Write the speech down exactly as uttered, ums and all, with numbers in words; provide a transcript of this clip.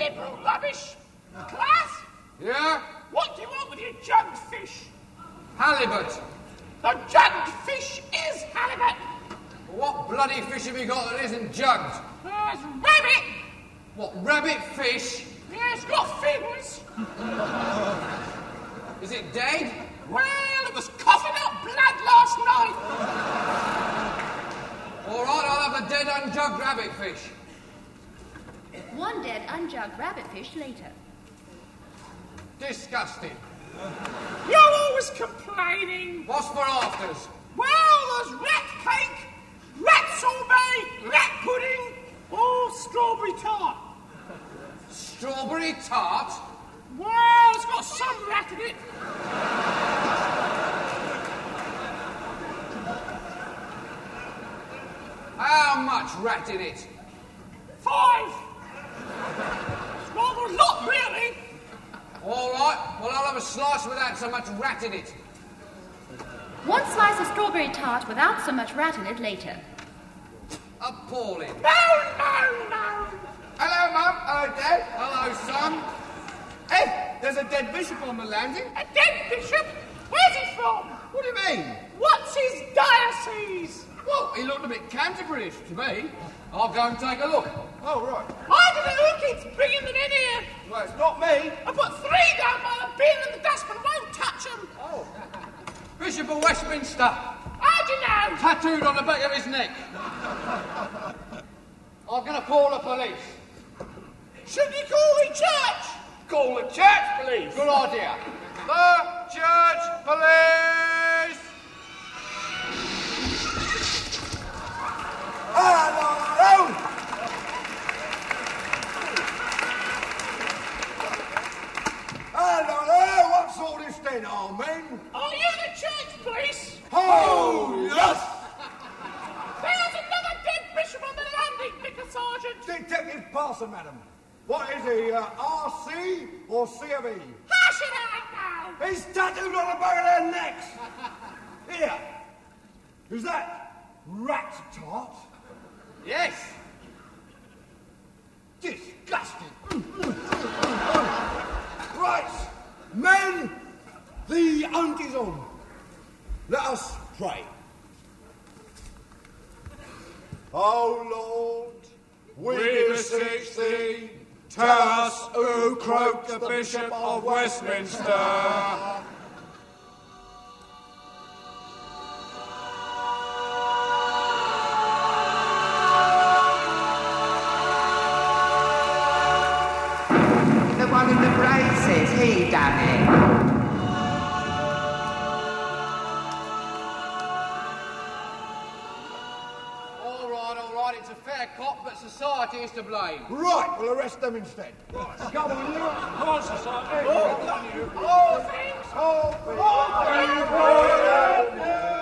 liberal rubbish. Class? Yeah? What do you want with your jugged fish? Halibut. The jugged fish is halibut. What bloody fish have you got that isn't jugged? There's rabbit. What, rabbit fish? Yeah, it's got fins. Is it dead? Well, it was coughing up blood last night. All right, I'll have a dead, unjugged rabbit fish. One dead, unjugged rabbit fish later. Disgusting. You're always complaining. What's for afters? Well, there's rat cake, rat sorbet, rat pudding, or strawberry tart. Strawberry tart? Well, it's got some rat in it. How much rat in it? Five. It's rather a lot, really. All right, well, I'll have a slice without so much rat in it. One slice of strawberry tart without so much rat in it later. Appalling. No, no, no. Hello, Mum. Hello, Dad. Hello, son. Hey, there's a dead bishop on the landing. A dead bishop? Where's he from? What do you mean? What's his diocese? Well, he looked a bit Canterbury-ish to me. I'll go and take a look. Oh, right. I don't know who keeps bringing them in here. Well, it's not me. I put three down by the bin and the dustman won't touch them. Oh. Bishop of Westminster. How do you know? Tattooed on the back of his neck. I'm going to call the police. Should you call the church? Call the church police. Good idea. The church police! Hello! Hello, what's all this then, Amen? Are you the church police? Oh, yes! There's another dead bishop on the landing, Vicar Sergeant. Detective Parson, madam. What is he, uh, R C or C of E? How should I know? He's tattooed on the back of their necks. Here. Who's that? Rat tart? Yes. Disgusting. Right, men, the hunt is on. Let us pray. Oh Lord, we beseech thee, tell us who croaked the Bishop of Westminster. The one in the braces, he done it. All right, all right, it's a fair cop, but society is to blame. Right, we'll arrest them instead. Right. Come on, you. Come on, society. Oh, All things. all things. All things.